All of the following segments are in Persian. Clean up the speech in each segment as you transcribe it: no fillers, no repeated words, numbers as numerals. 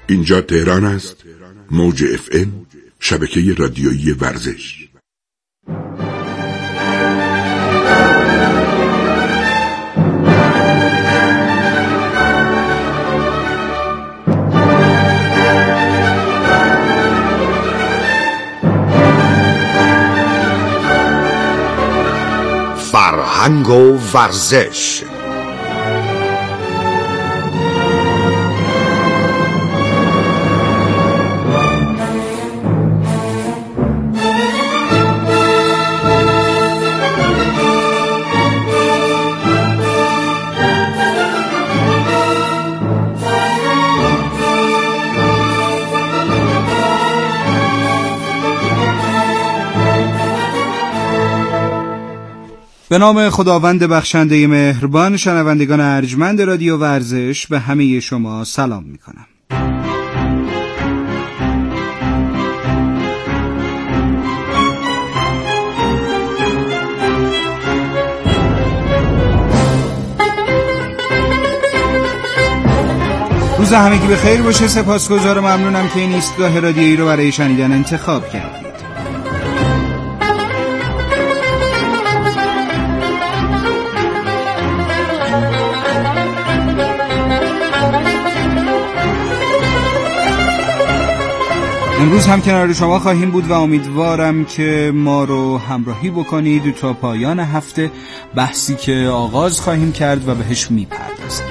اینجا تهران است. موج FM، شبکه رادیویی ورزش. فرهنگ و ورزش. به نام خداوند بخشنده مهربان، شنوندگان ارجمند رادیو ورزش، به همه شما سلام میکنم. روز همگی به خیر باشه. سپاسگزار و ممنونم که این ایستگاه رادیویی رو برای شنیدن انتخاب کردید. امروز هم کنار شما خواهیم بود و امیدوارم که ما رو همراهی بکنید تا پایان هفته، بحثی که آغاز خواهیم کرد و بهش میپردازیم.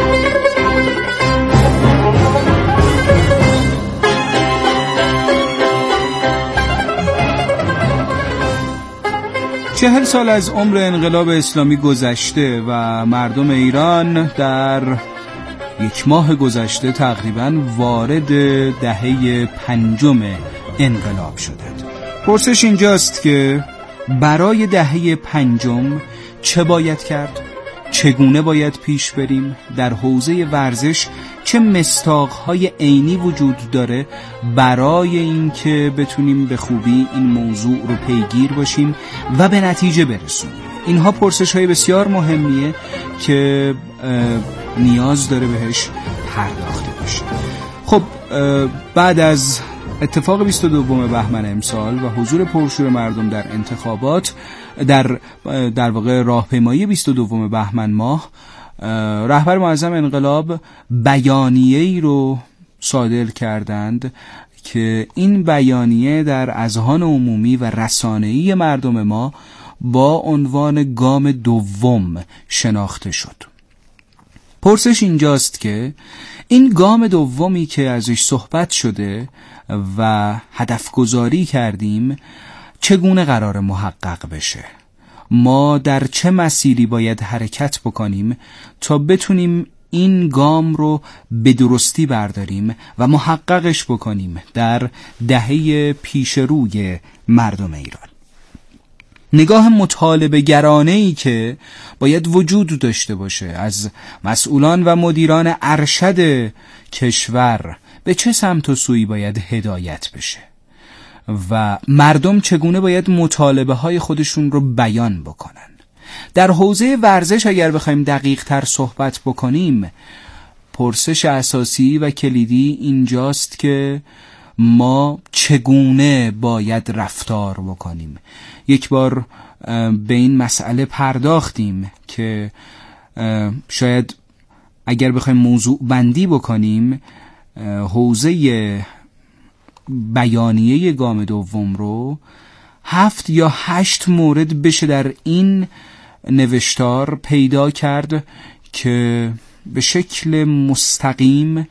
چهل سال از عمر انقلاب اسلامی گذشته و مردم ایران در یک ماه گذشته تقریباً وارد دهه پنجم انقلاب شدند. پرسش اینجاست که برای دهه پنجم چه باید کرد؟ چگونه باید پیش بریم؟ در حوزه ورزش چه مصداق‌های عینی وجود داره برای اینکه بتونیم به خوبی این موضوع رو پیگیر باشیم و به نتیجه برسونیم؟ اینها پرسش‌های بسیار مهمیه که نیاز داره بهش پرداخته بشه. خب بعد از اتفاق 22 بهمن امسال و حضور پرشور مردم در انتخابات، در واقع راهپیمایی 22 بهمن ماه، رهبر معظم انقلاب بیانیه‌ای رو صادر کردند که این بیانیه در اذهان عمومی و رسانه‌ای مردم ما با عنوان گام دوم شناخته شد. پرسش اینجاست که این گام دومی که ازش صحبت شده و هدف گذاری کردیم چگونه قرار محقق بشه؟ ما در چه مسیری باید حرکت بکنیم تا بتونیم این گام رو به درستی برداریم و محققش بکنیم در دهه پیش روی مردم ایران؟ نگاه مطالبه گرانه‌ای که باید وجود داشته باشه از مسئولان و مدیران ارشد کشور به چه سمت و سوی باید هدایت بشه و مردم چگونه باید مطالبه های خودشون رو بیان بکنن. در حوزه ورزش اگر بخوایم دقیق تر صحبت بکنیم، پرسش اساسی و کلیدی اینجاست که ما چگونه باید رفتار بکنیم. یک بار به این مسئله پرداختیم که شاید اگر بخوایم موضوع بندی بکنیم، حوزه بیانیه گام دوم رو 7 یا 8 مورد بشه در این نوشتار پیدا کرد که به شکل مستقیم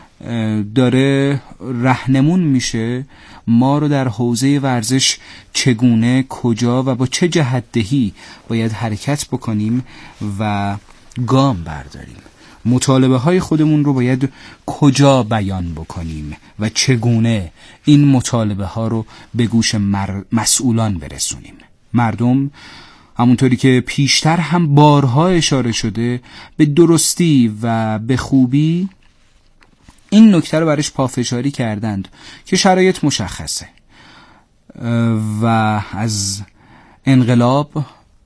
داره رهنمون میشه ما رو در حوزه ورزش چگونه، کجا و با چه جهت‌دهی باید حرکت بکنیم و گام برداریم. مطالبه های خودمون رو باید کجا بیان بکنیم و چگونه این مطالبه ها رو به گوش مسئولان برسونیم. مردم همونطوری که پیشتر هم بارها اشاره شده به درستی و به خوبی این نکته رو برش پافشاری کردند که شرایط مشخصه و از انقلاب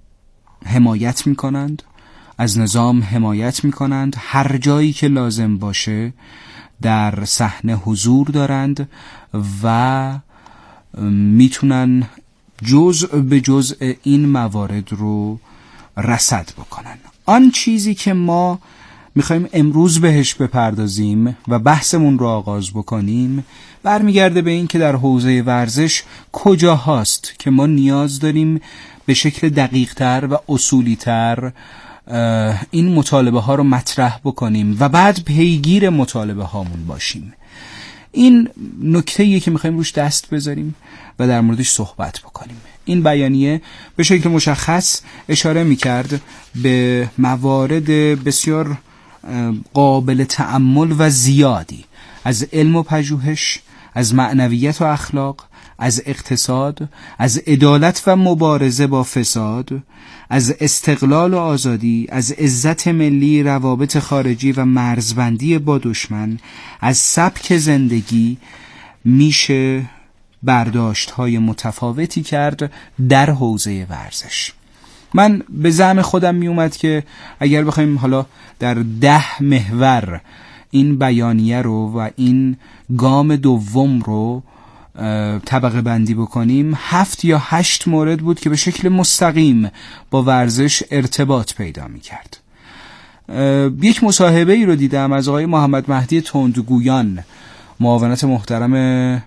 حمایت میکنند، از نظام حمایت میکنند، هر جایی که لازم باشه در صحنه حضور دارند و میتونن جزء به جزء این موارد رو رصد بکنن. آن چیزی که ما میخوایم امروز بهش بپردازیم و بحثمون رو آغاز بکنیم برمیگرده به این که در حوزه ورزش کجا هاست که ما نیاز داریم به شکل دقیق‌تر و اصولی‌تر این مطالبه ها رو مطرح بکنیم و بعد پیگیر مطالبه هامون باشیم. این نکته‌ایه که میخوایم روش دست بذاریم و در موردش صحبت بکنیم. این بیانیه به شکل مشخص اشاره میکرد به موارد بسیار قابل تأمل و زیادی از علم و پژوهش، از معنویت و اخلاق، از اقتصاد، از عدالت و مبارزه با فساد، از استقلال و آزادی، از عزت ملی، روابط خارجی و مرزبندی با دشمن، از سبک زندگی میشه برداشت‌های متفاوتی کرد در حوزه ورزش. من به زعم خودم می اومد که اگر بخوایم حالا در 10 محور این بیانیه رو و این گام دوم رو طبقه بندی بکنیم 7 یا 8 مورد بود که به شکل مستقیم با ورزش ارتباط پیدا می کرد. یک مصاحبه ای رو دیدم از آقای محمد مهدی تندگویان، معاونت محترم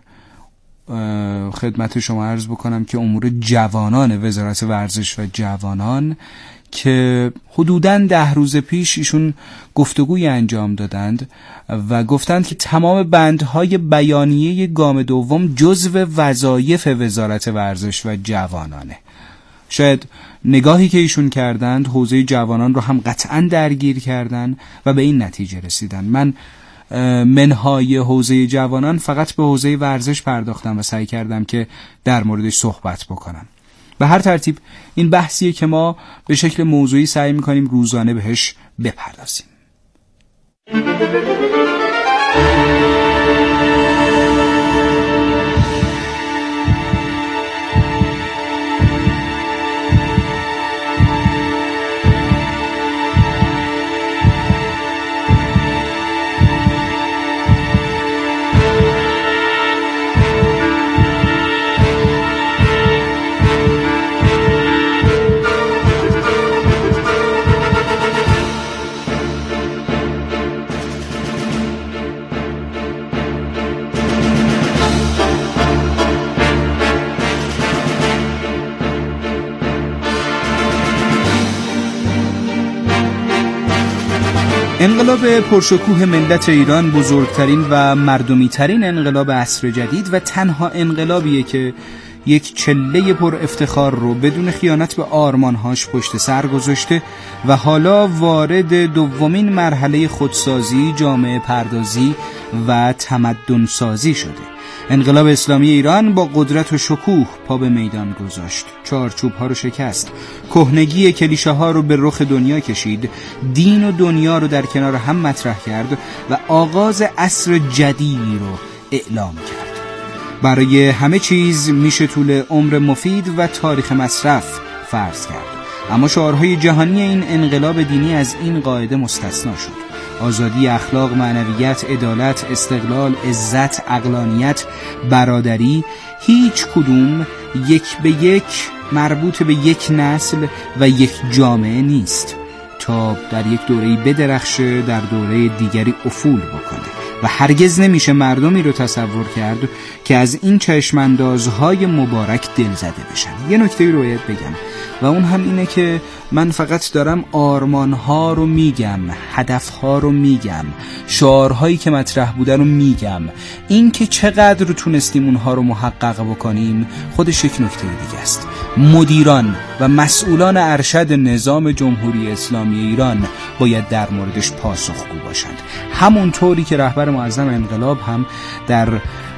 خدمت شما عرض بکنم که امور جوانان وزارت ورزش و جوانان، که حدوداً 10 روز پیش ایشون گفتگوی انجام دادند و گفتند که تمام بندهای بیانیه گام دوم جزو وظایف وزارت ورزش و جوانانه. شاید نگاهی که ایشون کردند حوزه جوانان رو هم قطعاً درگیر کردن و به این نتیجه رسیدن. من منهای حوزه جوانان فقط به حوزه ورزش پرداختم و سعی کردم که در موردش صحبت بکنم. به هر ترتیب این بحثیه که ما به شکل موضوعی سعی میکنیم روزانه بهش بپردازیم. انقلاب پرشکوه ملت ایران بزرگترین و مردمیترین انقلاب عصر جدید و تنها انقلابیه که یک چله پر افتخار رو بدون خیانت به آرمانهاش پشت سر گذاشته و حالا وارد دومین مرحله خودسازی، جامعه پردازی و تمدن سازی شده. انقلاب اسلامی ایران با قدرت و شکوه پا به میدان گذاشت، چارچوب ها رو شکست، کهنگی کلیشه ها رو به رخ دنیا کشید، دین و دنیا رو در کنار هم مطرح کرد و آغاز عصر جدیدی رو اعلام کرد. برای همه چیز میشه طول عمر مفید و تاریخ مصرف فرض کرد، اما شعارهای جهانی این انقلاب دینی از این قاعده مستثنا شد. آزادی، اخلاق، معنویت، عدالت، استقلال، عزت، عقلانیت، برادری، هیچ کدوم یک به یک مربوط به یک نسل و یک جامعه نیست تا در یک دوره‌ای بدرخشه در دوره دیگری افول بکنه و هرگز نمیشه مردمی رو تصور کرد که از این چشماندازهای مبارک دل زده بشن. یه نکته رو باید بگم و اون هم اینه که من فقط دارم آرمانها رو میگم، هدفها رو میگم، شعارهایی که مطرح بوده رو میگم. این که چقدر رو تونستیم اونها رو محقق بکنیم خودش یک نکته دیگه است. مدیران و مسئولان ارشد نظام جمهوری اسلامی ایران باید در موردش پاسخگو باشند، همونطوری که رهبر معظم انقلاب هم در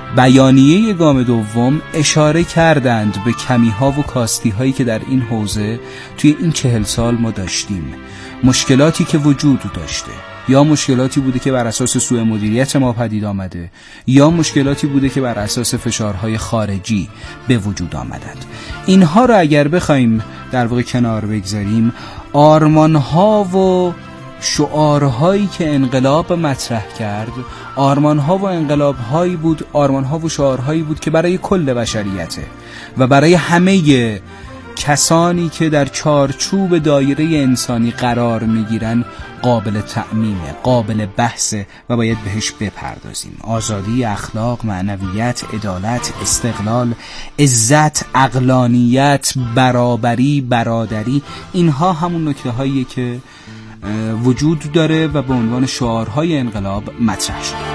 بیانیه گام دوم اشاره کردند به کمی‌ها و کاستی‌هایی که در این حوزه توی این 40 سال ما داشتیم. مشکلاتی که وجود داشته، یا مشکلاتی بوده که بر اساس سوء مدیریت ما پدید آمده، یا مشکلاتی بوده که بر اساس فشارهای خارجی به وجود آمدند. اینها رو اگر بخوایم در واقع کنار بگذاریم، آرمانها و شعارهایی که انقلاب مطرح کرد آرمانها و انقلابهایی بود، آرمانها و شعارهایی بود که برای کل بشریته و برای همه کسانی که در چارچوب دایره انسانی قرار میگیرن قابل تعمیمه، قابل بحثه و باید بهش بپردازیم. آزادی، اخلاق، معنویت، عدالت، استقلال، عزت، عقلانیت، برابری، برادری، اینها همون نکته هاییه که وجود داره و به عنوان شعارهای انقلاب مطرح شده.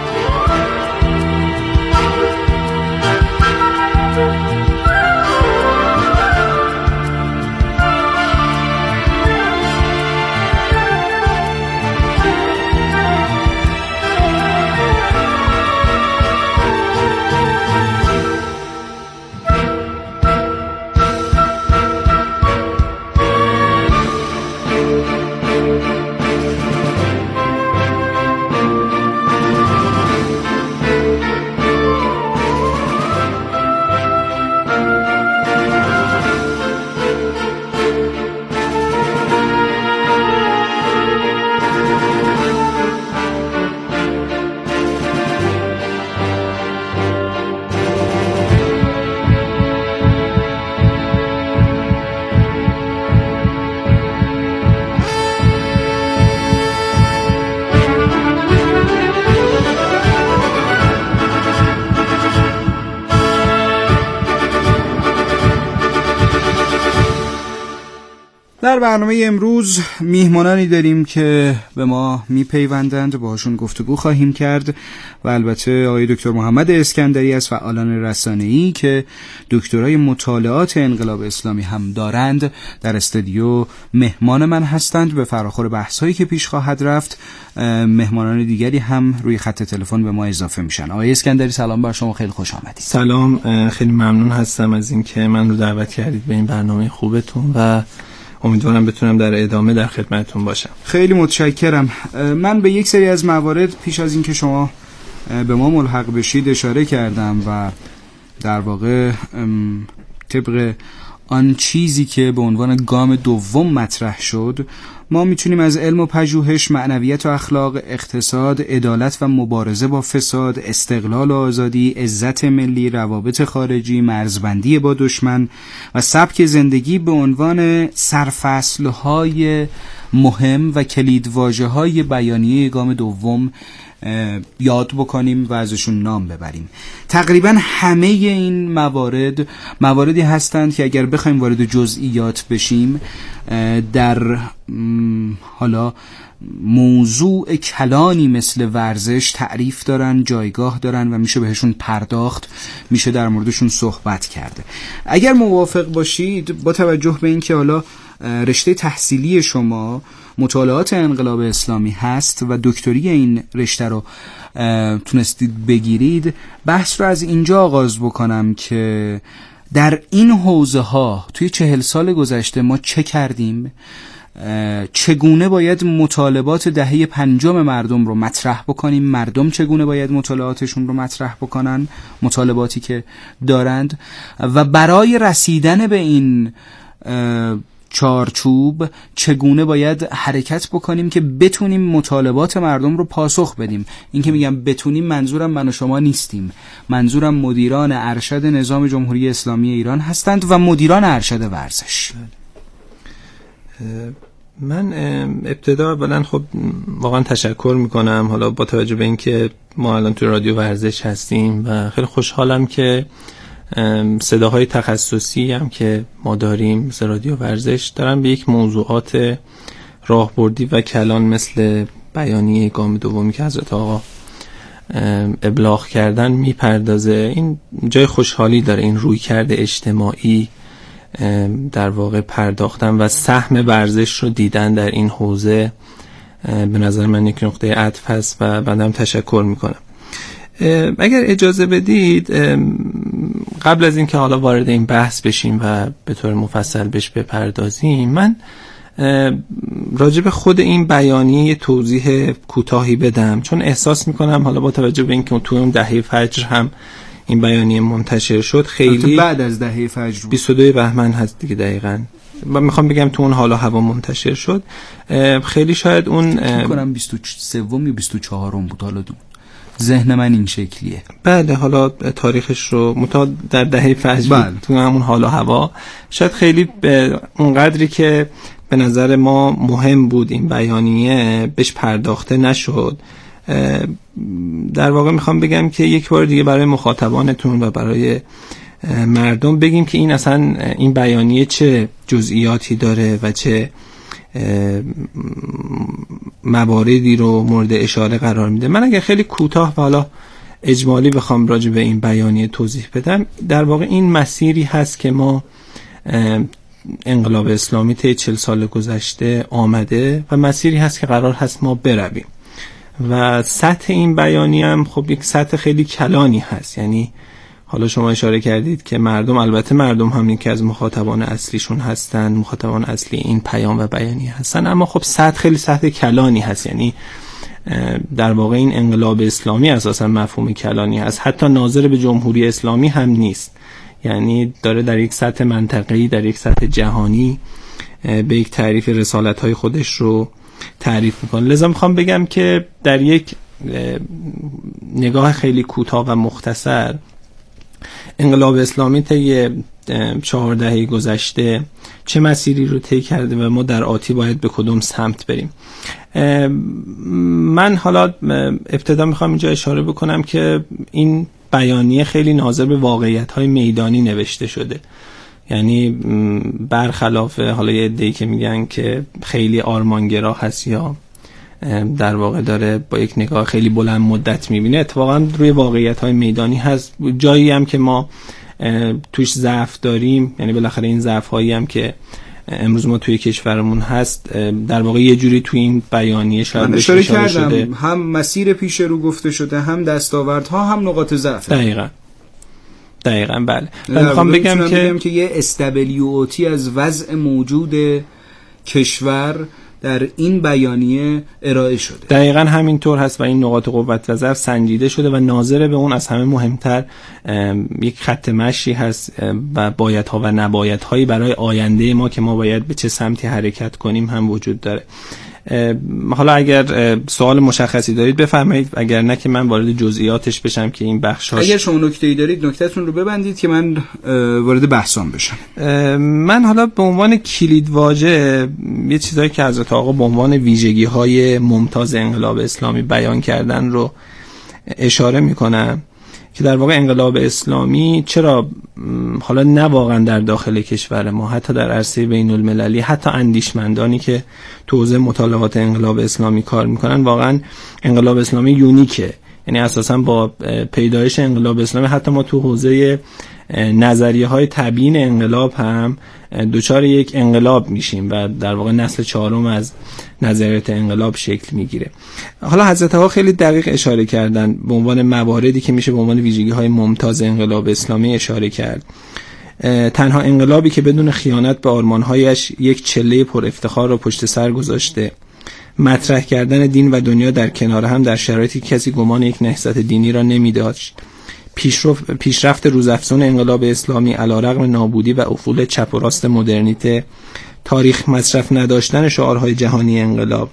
در برنامه امروز میهمانانی داریم که به ما میپیوندند، باهاشون گفتگو خواهیم کرد و البته آقای دکتر محمد اسکندری از فعالان رسانه‌ای که دکترای مطالعات انقلاب اسلامی هم دارند در استودیو مهمان من هستند. به فراخور بحث‌هایی که پیش خواهد رفت مهمانان دیگری هم روی خط تلفن به ما اضافه میشن. آقای اسکندری سلام بر شما، خیلی خوش آمدید. سلام، خیلی ممنون هستم از اینکه من رو دعوت کردید به این برنامه خوبتون و امیدوارم بتونم در ادامه در خدمتتون باشم. خیلی متشکرم. من به یک سری از موارد پیش از اینکه شما به ما ملحق بشید اشاره کردم و در واقع طبق آن چیزی که به عنوان گام دوم مطرح شد ما میتونیم از علم و پژوهش، معنویت و اخلاق، اقتصاد، عدالت و مبارزه با فساد، استقلال و آزادی، عزت ملی، روابط خارجی، مرزبندی با دشمن و سبک زندگی به عنوان سرفصل‌های مهم و کلیدواژه‌های بیانیه گام دوم یاد بکنیم و ازشون نام ببریم. تقریبا همه این مواردی هستند که اگر بخوایم وارد جزئیات بشیم در حالا موضوع کلانی مثل ورزش تعریف دارن، جایگاه دارن و میشه بهشون پرداخت، میشه در موردشون صحبت کرده. اگر موافق باشید با توجه به اینکه حالا رشته تحصیلی شما مطالعات انقلاب اسلامی هست و دکتری این رشته رو تونستید بگیرید، بحث رو از اینجا آغاز بکنم که در این حوزه ها توی 40 سال گذشته ما چه کردیم، چگونه باید مطالبات دهه پنجم مردم رو مطرح بکنیم، مردم چگونه باید مطالعاتشون رو مطرح بکنن، مطالباتی که دارند، و برای رسیدن به این چارچوب چگونه باید حرکت بکنیم که بتونیم مطالبات مردم رو پاسخ بدیم. این که میگم بتونیم منظورم من و شما نیستیم، منظورم مدیران ارشد نظام جمهوری اسلامی ایران هستند و مدیران ارشد ورزش. من ابتدا اولا خب واقعا تشکر میکنم، حالا با توجه به اینکه ما الان تو رادیو ورزش هستیم و خیلی خوشحالم که صداهای تخصصی هم که ما داریم مثل رادیو ورزش دارن به یک موضوعات راهبردی و کلان مثل بیانیه گام دومی که حضرت آقا ابلاغ کردن میپردازه. این جای خوشحالی داره، این رویکرد اجتماعی در واقع پرداختن و سهم ورزش رو دیدن در این حوزه به نظر من یک نقطه عطف هست و بعدم تشکر میکنم. اگر اجازه بدید قبل از اینکه حالا وارد این بحث بشیم و به طور مفصل بهش بپردازیم، من راجع به خود این بیانیه توضیح کوتاهی بدم، چون احساس میکنم حالا با توجه به اینکه تو اون دهه فجر هم این بیانیه منتشر شد، خیلی بعد از دهه فجر 22 بهمن هست دیگه، دقیقاً و میخوام بگم تو اون حال و هوا منتشر شد. خیلی شاید اون میکنم 23 یا 24 بود، حالا ذهن من این شکلیه. بله، حالا تاریخش رو در دهه فجر بود تو همون حال و هوا. شاید خیلی به اونقدری که به نظر ما مهم بود این بیانیه بهش پرداخته نشد. در واقع میخوام بگم که یک بار دیگه برای مخاطبانتون و برای مردم بگیم که این اصلا این بیانیه چه جزئیاتی داره و چه مواردی رو مورد اشاره قرار میده. من اگر خیلی کوتاه و حالا اجمالی بخوام راجع به این بیانیه توضیح بدم، در واقع این مسیری هست که ما انقلاب اسلامی طی 40 سال گذشته آمده و مسیری هست که قرار هست ما برویم و سطح این بیانیه هم خب یک سطح خیلی کلانی هست. یعنی حالا شما اشاره کردید که مردم، البته مردم هم یکی از مخاطبان اصلیشون هستن، مخاطبان اصلی این پیام و بیانیه هستن، اما خب سطح خیلی سطح کلانی هست. یعنی در واقع این انقلاب اسلامی اساسا مفهوم کلانی هست، حتی ناظر به جمهوری اسلامی هم نیست. یعنی داره در یک سطح منطقه‌ای، در یک سطح جهانی به یک تعریف رسالت‌های خودش رو تعریف میکنه. لذا میخوام بگم که در یک نگاه خیلی کوتاه و مختصر انقلاب اسلامی طی 4 دهه گذشته چه مسیری رو طی کرده و ما در آتی باید به کدوم سمت بریم. من حالا ابتدا میخوام اینجا اشاره بکنم که این بیانیه خیلی ناظر به واقعیت‌های میدانی نوشته شده. یعنی برخلاف حالا یه عده‌ای که میگن که خیلی آرمانگرا هست یا در واقع داره با یک نگاه خیلی بلند مدت میبینه، اتفاقا روی واقعیت‌های میدانی هست. جایی هم که ما توش ضعف داریم، یعنی بالاخره این ضعف‌هایی هم که امروز ما توی کشورمون هست در واقع یه جوری توی این بیانیه شاید بهش اشاره شده. هم مسیر پیش رو گفته شده، هم دستاوردها، هم نقاط ضعف. دقیقاً بله. من میخوام بگم که یه استابیلیتی از وضع موجود کشور در این بیانیه ارائه شده. دقیقاً همینطور هست و این نقاط قوت و ضعف سنجیده شده و ناظر به اون از همه مهمتر یک خط مشی هست و بایدها و نبایدهایی برای آینده ما که ما باید به چه سمتی حرکت کنیم هم وجود داره. حالا اگر سوال مشخصی دارید بفرمایید، اگر نه که من وارد جزئیاتش بشم که این بخشاش. اگر شما نکته‌ای دارید نکته‌تون رو ببندید که من وارد بحثام بشم. من حالا به عنوان کلیدواژه یه چیزایی که حضرت آقا به عنوان ویژگی‌های ممتاز انقلاب اسلامی بیان کردن رو اشاره می‌کنم که در واقع انقلاب اسلامی چرا حالا نه واقعا در داخل کشور ما، حتی در عرصه بین المللی، حتی اندیشمندانی که تو حوزه مطالعات انقلاب اسلامی کار میکنن، واقعا انقلاب اسلامی یونیکه. یعنی اساسا با پیدایش انقلاب اسلامی حتی ما تو حوزه نظریه های تبیین انقلاب هم دوچار یک انقلاب میشیم و در واقع نسل 4 از نظریات انقلاب شکل میگیره. حالا حضرت ها خیلی دقیق اشاره کردن به عنوان مواردی که میشه به عنوان ویژگی های ممتاز انقلاب اسلامی اشاره کرد. تنها انقلابی که بدون خیانت به آرمانهایش یک چله پر افتخار رو پشت سر گذاشته، مطرح کردن دین و دنیا در کنار هم در شرایطی که کسی گمان یک نهضت دینی را نمی‌داشت، پیشرفت روزافزون انقلاب اسلامی علیرغم نابودی و افول چپ و راست مدرنیته، تاریخ مصرف نداشتن شعارهای جهانی انقلاب،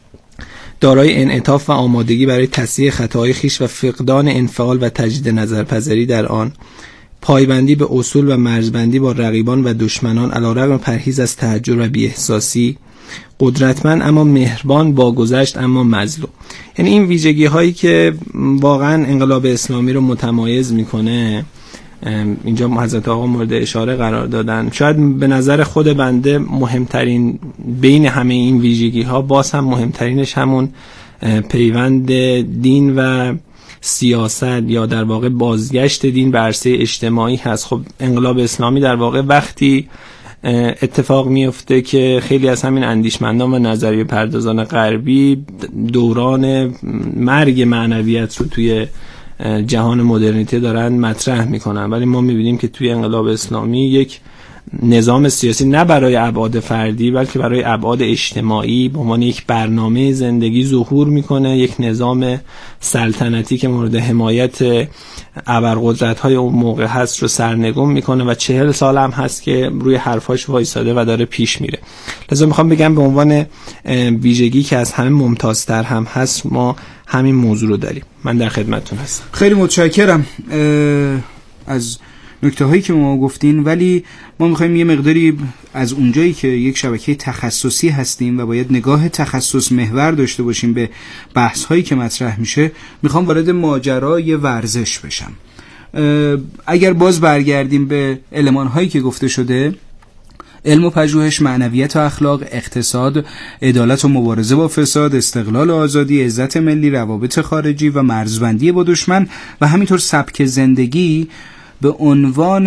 دارای انعطاف و آمادگی برای تصحیح خطاهای خیش و فقدان انفعال و تجدید نظرپذیری در آن، پایبندی به اصول و مرزبندی با رقیبان و دشمنان علیرغم پرهیز از تحجر و بی‌احساسی، قدرتمند اما مهربان، باگذشت اما مظلوم. یعنی این ویژگی هایی که واقعا انقلاب اسلامی رو متمایز میکنه اینجا حضرت آقا مورد اشاره قرار دادن. شاید به نظر خود بنده مهمترین بین همه این ویژگی ها باز هم مهمترینش همون پیوند دین و سیاست یا در واقع بازگشت دین به عرصه اجتماعی هست. خب انقلاب اسلامی در واقع وقتی اتفاق میفته که خیلی از همین اندیشمندان و نظریه پردازان غربی دوران مرگ معنویت رو توی جهان مدرنیته دارن مطرح میکنن، ولی ما میبینیم که توی انقلاب اسلامی یک نظام سیاسی نه برای ابعاد فردی بلکه برای ابعاد اجتماعی به عنوان یک برنامه زندگی ظهور میکنه، یک نظام سلطنتی که مورد حمایت ابرقدرت‌های اون موقع هست رو سرنگون میکنه و 40 سال هم هست که روی حرفاش وایساده و داره پیش میره. لذا میخوام بگم به عنوان ویژگی که از همه ممتازتر هم هست ما همین موضوع رو داریم. من در خدمتتون هستم. خیلی متشکرم از نکته هایی که ما گفتین، ولی ما میخوایم یه مقداری از اونجایی که یک شبکه تخصصی هستیم و باید نگاه تخصص محور داشته باشیم به بحث هایی که مطرح میشه، میخوام وارد ماجرای ورزش بشم. اگر باز برگردیم به المان هایی که گفته شده، علم و پژوهش، معنویت و اخلاق، اقتصاد، عدالت و مبارزه با فساد، استقلال و آزادی، عزت ملی، روابط خارجی و مرزبندی با دشمن و همینطور سبک زندگی به عنوان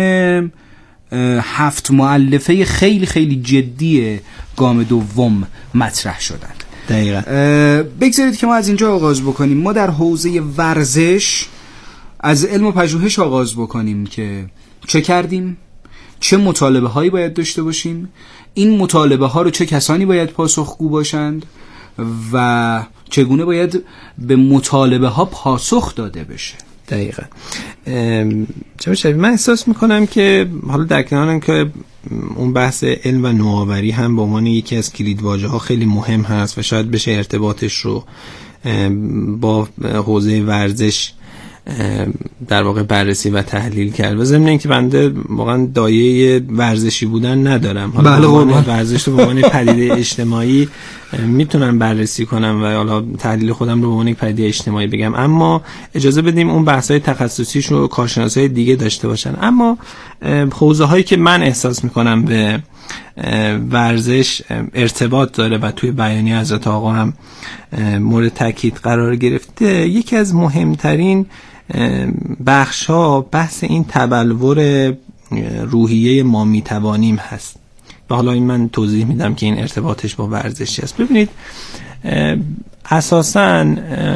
7 مؤلفه خیلی خیلی جدی گام دوم مطرح شدند. دقیقاً. بگذارید که ما از اینجا آغاز بکنیم. ما در حوزه ورزش از علم و پژوهش آغاز بکنیم که چه کردیم، چه مطالبه هایی باید داشته باشیم، این مطالبه ها رو چه کسانی باید پاسخگو باشند و چگونه باید به مطالبه ها پاسخ داده بشه. دقیقاً. من احساس میکنم که حالا در کنار اینکه اون بحث علم و نوآوری هم به عنوان یکی از کلیدواژه ها خیلی مهم هست و شاید بشه ارتباطش رو با حوزه ورزش در واقع بررسی و تحلیل کرد و ضمن اینکه بنده واقعا دایه ورزشی بودن ندارم، حالا ورزش رو به عنوان پدیده اجتماعی میتونم بررسی کنم و حالا تحلیل خودم رو به عنوان یک پدیده اجتماعی بگم، اما اجازه بدیم اون بحث‌های تخصصیش رو کارشناسای دیگه داشته باشن. اما حوزه هایی که من احساس میکنم به ورزش ارتباط داره و توی بیانیه حضرت آقا هم مورد تاکید قرار گرفته، یکی از مهمترین بخش‌ها بحث این تبلور روحیه ما میتوانیم هست و حالا این من توضیح میدم که این ارتباطش با ورزشی است. ببینید اساساً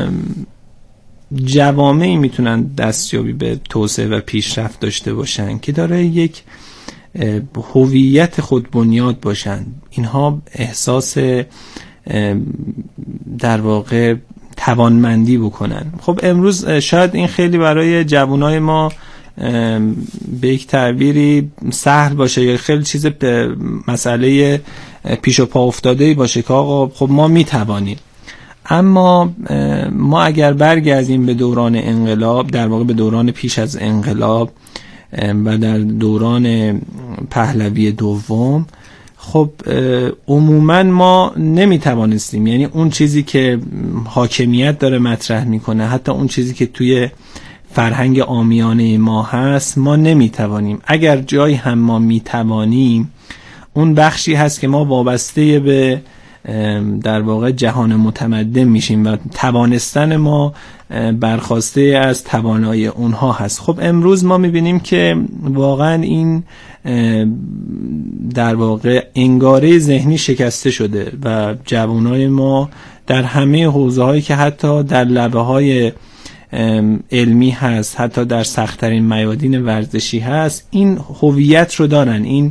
جوامعی میتونن دستیابی به توسعه و پیشرفت داشته باشن که داره یک هویت خود بنیاد باشن، اینها احساس در واقع توانمندی بکنن. خب امروز شاید این خیلی برای جوانای ما به یک تعبیری سهل باشه یا خیلی چیز مسئله پیش و پا افتاده‌ای باشه که آقا خب ما میتوانیم، اما ما اگر برگردیم به دوران انقلاب، در واقع به دوران پیش از انقلاب و در دوران پهلوی دوم، خب عموما ما نمیتوانستیم، یعنی اون چیزی که حاکمیت داره مطرح میکنه، حتی اون چیزی که توی فرهنگ عامیانه ما هست ما نمیتوانیم. اگر جایی هم ما میتوانیم، اون بخشی هست که ما وابسته به در واقع جهان متمدن میشیم و توانستن ما برخواسته از توانایی اونها هست. خب امروز ما میبینیم که واقعا این در واقع انگاره ذهنی شکسته شده و جوانای ما در همه حوزه هایی که حتی در لبه های علمی هست، حتی در سخت‌ترین میادین ورزشی هست، این هویت رو دارن، این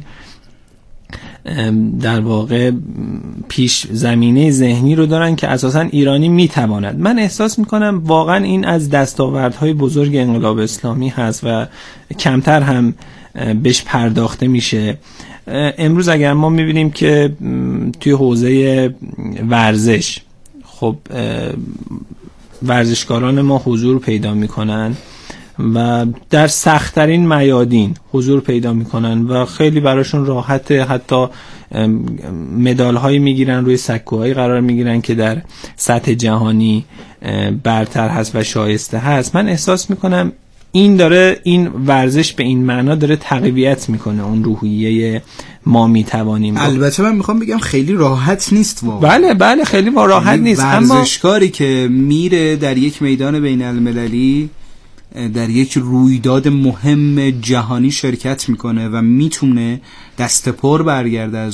در واقع پیش زمینه ذهنی رو دارن که اساساً ایرانی میتواند. من احساس میکنم واقعا این از دستاوردهای بزرگ انقلاب اسلامی هست و کمتر هم بهش پرداخته میشه. امروز اگر ما میبینیم که توی حوزه ورزش خب ورزشکاران ما حضور پیدا میکنن و در سخت‌ترین میادین حضور پیدا میکنن و خیلی براشون راحته، حتی مدال هایی میگیرن، روی سکوهایی قرار میگیرن که در سطح جهانی برتر هست و شایسته هست. من احساس میکنم این ورزش به این معنا داره تقویت میکنه اون روحیه ما میتوانیم. البته من میخوام بگم خیلی راحت نیست واقعا. بله خیلی راحت نیست. ورزشکاری که میره در یک میدان بین المللی، در یک رویداد مهم جهانی شرکت میکنه و میتونه دست پر برگرده از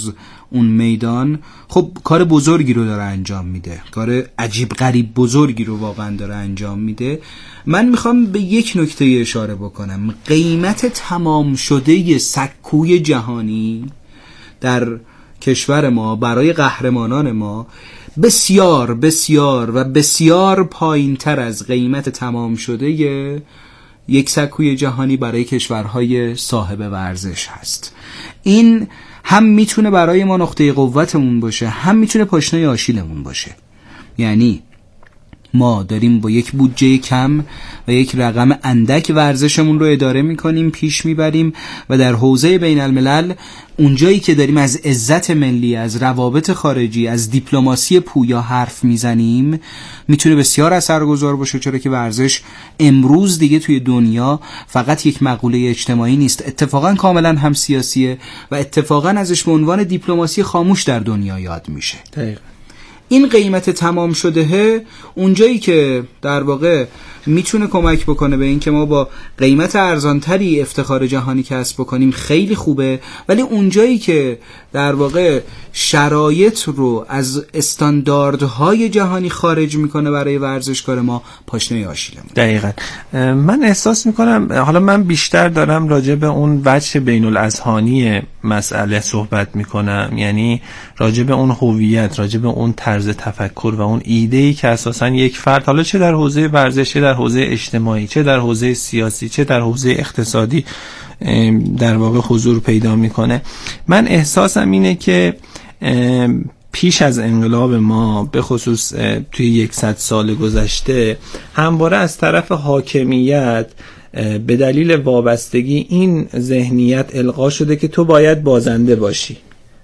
اون میدان خب کار بزرگی رو داره انجام میده، کار عجیب غریب بزرگی رو واقعا داره انجام میده. من میخوام به یک نکته اشاره بکنم. قیمت تمام شده سکوی جهانی در کشور ما برای قهرمانان ما بسیار بسیار و بسیار پایین تر از قیمت تمام شده یک سکوی جهانی برای کشورهای صاحب ورزش هست. این هم میتونه برای ما نقطه قوتمون باشه، هم میتونه پاشنه آشیلمون باشه. یعنی ما داریم با یک بودجه کم و یک رقم اندک ورزشمون رو اداره میکنیم، پیش میبریم و در حوزه بین الملل اونجایی که داریم از عزت ملی، از روابط خارجی، از دیپلماسی پویا حرف میزنیم میتونه بسیار اثرگذار باشه، چرا که ورزش امروز دیگه توی دنیا فقط یک مقوله اجتماعی نیست، اتفاقا کاملا هم سیاسیه و اتفاقا ازش به عنوان دیپلماسی خاموش در دنیا یاد میشه. دقیقاً. این قیمت تمام شده اونجایی که در واقع میتونه کمک بکنه به این که ما با قیمت ارزانتری افتخار جهانی کسب بکنیم خیلی خوبه، ولی اونجایی که در واقع شرایط رو از استانداردهای جهانی خارج میکنه برای ورزشکار ما پاشنه آشیلمون. دقیقاً. من احساس میکنم حالا من بیشتر دارم راجع به اون وجه بین الاذهانی مسئله صحبت میکنم، یعنی راجع به اون هویت، راجع به اون طرز تفکر و اون ایده‌ای که اساساً یک فرد، حالا چه در حوزه ورزش، چه در حوزه اجتماعی، چه در حوزه سیاسی، چه در حوزه اقتصادی در واقع حضور پیدا میکنه. من احساسم اینه که پیش از انقلاب ما به خصوص توی 100 سال گذشته همواره از طرف حاکمیت به دلیل وابستگی این ذهنیت القا شده که تو باید بازنده باشی.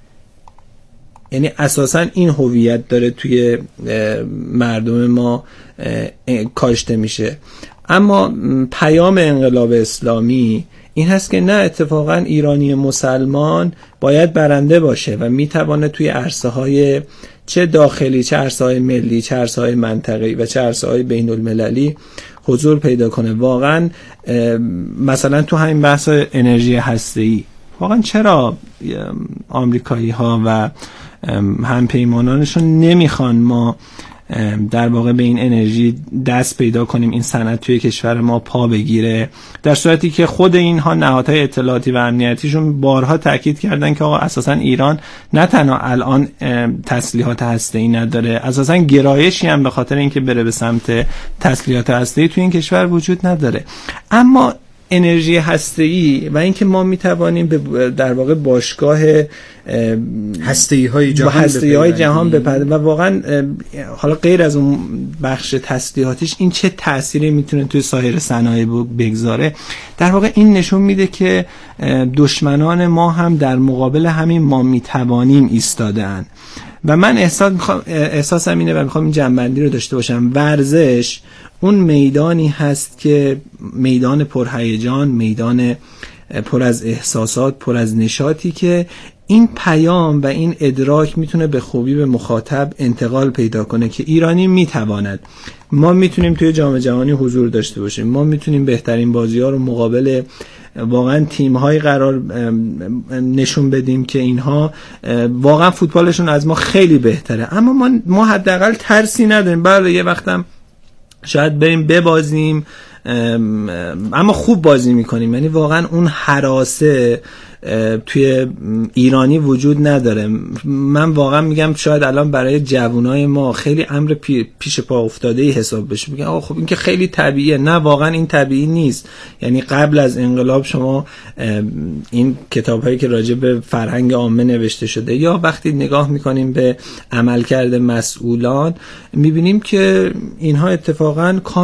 یعنی اساساً این هویت داره توی مردم ما کاشته میشه. اما پیام انقلاب اسلامی این هست که نه، اتفاقاً ایرانی مسلمان باید برنده باشه و میتونه توی عرصه‌های چه داخلی، چه عرصه‌های ملی، چه عرصه‌های منطقه‌ای و چه عرصه‌های بین المللی حضور پیدا کنه. واقعاً مثلا تو همین بحث انرژی هسته‌ای، واقعاً چرا آمریکایی‌ها و همپیمانانشون نمیخوان ما در واقع به این انرژی دست پیدا کنیم، این صنعت توی کشور ما پا بگیره، در صورتی که خود اینها نهادهای اطلاعاتی و امنیتیشون بارها تاکید کردن که آقا اساسا ایران نه تنها الان تسلیحات هسته‌ای نداره، اساسا گرایشی هم به خاطر اینکه بره به سمت تسلیحات هسته‌ای توی این کشور وجود نداره. اما انرژی هسته‌ای و اینکه ما میتوانیم در واقع باشگاه هسته‌ای جهان بپردازیم و واقعا حالا غیر از اون بخش تسلیحاتیش این چه تأثیری میتونه توی سایر صنایع بگذاره، در واقع این نشون میده که دشمنان ما هم در مقابل همین ما میتوانیم ایستاده‌اند. و من احساسم اینه و میخوام این جنبندی رو داشته باشم، ورزش اون میدانی هست که میدان پرهیجان، میدان پر از احساسات، پر از نشاطی که این پیام و این ادراک میتونه به خوبی به مخاطب انتقال پیدا کنه که ایرانی میتواند، ما میتونیم توی جام جهانی حضور داشته باشیم، ما میتونیم بهترین بازی‌ها رو مقابل واقعا تیم‌های قرار نشون بدیم که اینها واقعا فوتبالشون از ما خیلی بهتره، اما ما حداقل ترسی نداریم. بله یه وقتم شاید بریم ببازیم اما خوب بازی میکنیم، یعنی واقعا اون هراسه توی ایرانی وجود نداره. من واقعا میگم شاید الان برای جوانای ما خیلی امر پیش پا افتاده‌ای حساب بشه، میگن آقا خب این که خیلی طبیعیه. نه، واقعا این طبیعی نیست. یعنی قبل از انقلاب شما این کتاب‌هایی که راجع به فرهنگ عامه نوشته شده یا وقتی نگاه میکنیم به عملکرد مسئولان میبینیم که اینها اتفاقا